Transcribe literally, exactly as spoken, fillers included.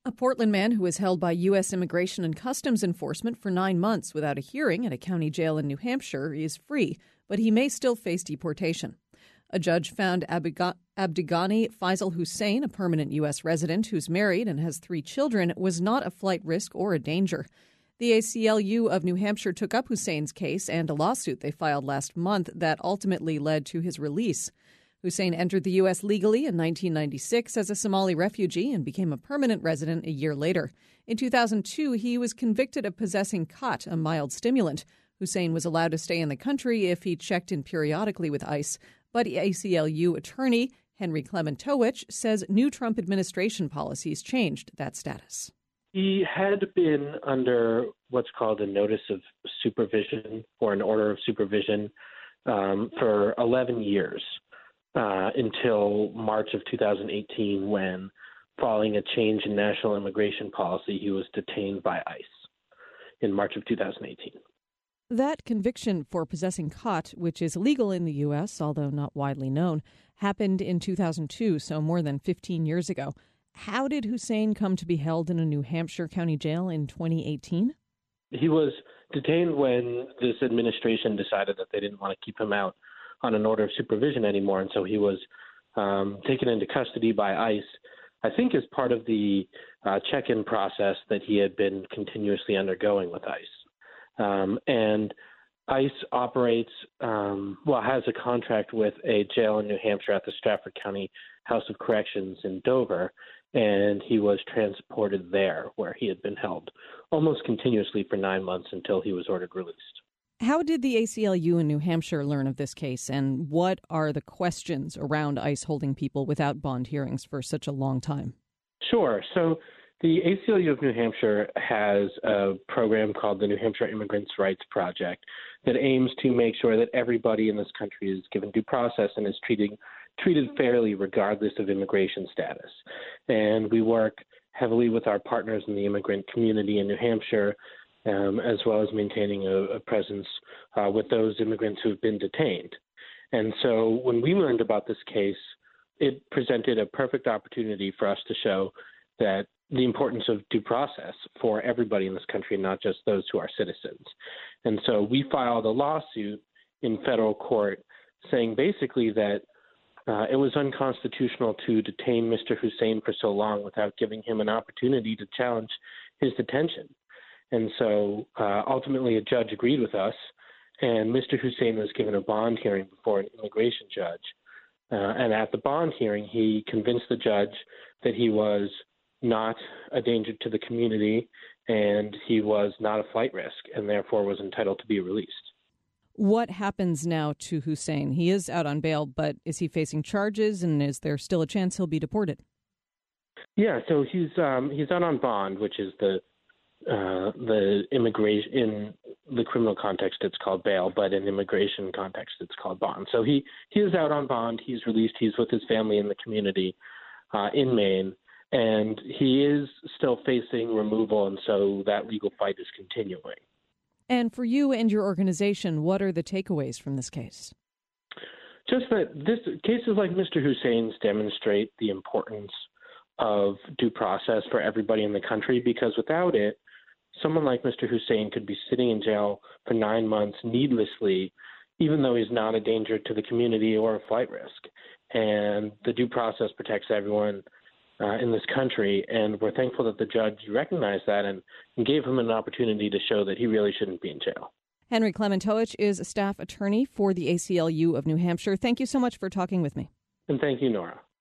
A Portland man who was held by U S Immigration and Customs Enforcement for nine months without a hearing at a county jail in New Hampshire is free, but he may still face deportation. A judge found Abdiga- Abdighani Faisal Hussein, a permanent U S resident who's married and has three children, was not a flight risk or a danger. The A C L U of New Hampshire took up Hussein's case and a lawsuit they filed last month that ultimately led to his release. Hussein entered the U S legally in nineteen ninety-six as a Somali refugee and became a permanent resident a year later. In two thousand two, he was convicted of possessing khat, a mild stimulant. Hussein was allowed to stay in the country if he checked in periodically with ICE. But A C L U attorney Henry Klementowicz says new Trump administration policies changed that status. He had been under what's called a notice of supervision or an order of supervision um, for eleven years. Uh, until March of two thousand eighteen, when, following a change in national immigration policy, he was detained by ICE in March of two thousand eighteen. That conviction for possessing khat, which is illegal in the U S, although not widely known, happened in two thousand two, so more than fifteen years ago. How did Hussein come to be held in a New Hampshire county jail in twenty eighteen? He was detained when this administration decided that they didn't want to keep him out on an order of supervision anymore, and so he was um, taken into custody by ICE, I think as part of the uh, check-in process that he had been continuously undergoing with ICE. Um, and ICE operates, um, well, has a contract with a jail in New Hampshire at the Stratford County House of Corrections in Dover, and he was transported there where he had been held almost continuously for nine months until he was ordered released. How did the A C L U in New Hampshire learn of this case, and what are the questions around ICE holding people without bond hearings for such a long time? Sure. So the A C L U of New Hampshire has a program called the New Hampshire Immigrants' Rights Project that aims to make sure that everybody in this country is given due process and is treating, treated fairly regardless of immigration status. And we work heavily with our partners in the immigrant community in New Hampshire, Um, as well as maintaining a, a presence uh, with those immigrants who've been detained. And so when we learned about this case, it presented a perfect opportunity for us to show that the importance of due process for everybody in this country, not just those who are citizens. And so we filed a lawsuit in federal court saying basically that uh, it was unconstitutional to detain Mister Hussein for so long without giving him an opportunity to challenge his detention. And so uh, ultimately a judge agreed with us, and Mister Hussein was given a bond hearing before an immigration judge. Uh, and at the bond hearing, he convinced the judge that he was not a danger to the community and he was not a flight risk and therefore was entitled to be released. What happens now to Hussein? He is out on bail, but is he facing charges, and is there still a chance he'll be deported? Yeah, so he's um, he's out on bond, which is the Uh, the immigration in the criminal context, it's called bail, but in immigration context, it's called bond. So he, he is out on bond. He's released. He's with his family in the community uh, in Maine, and he is still facing removal. And so that legal fight is continuing. And for you and your organization, what are the takeaways from this case? Just that this cases like Mister Hussein's demonstrate the importance of due process for everybody in the country, because without it, someone like Mister Hussein could be sitting in jail for nine months needlessly, even though he's not a danger to the community or a flight risk. And the due process protects everyone uh, in this country, and we're thankful that the judge recognized that and, and gave him an opportunity to show that he really shouldn't be in jail. Henry Klementowicz is a staff attorney for the A C L U of New Hampshire. Thank you so much for talking with me. And thank you, Nora.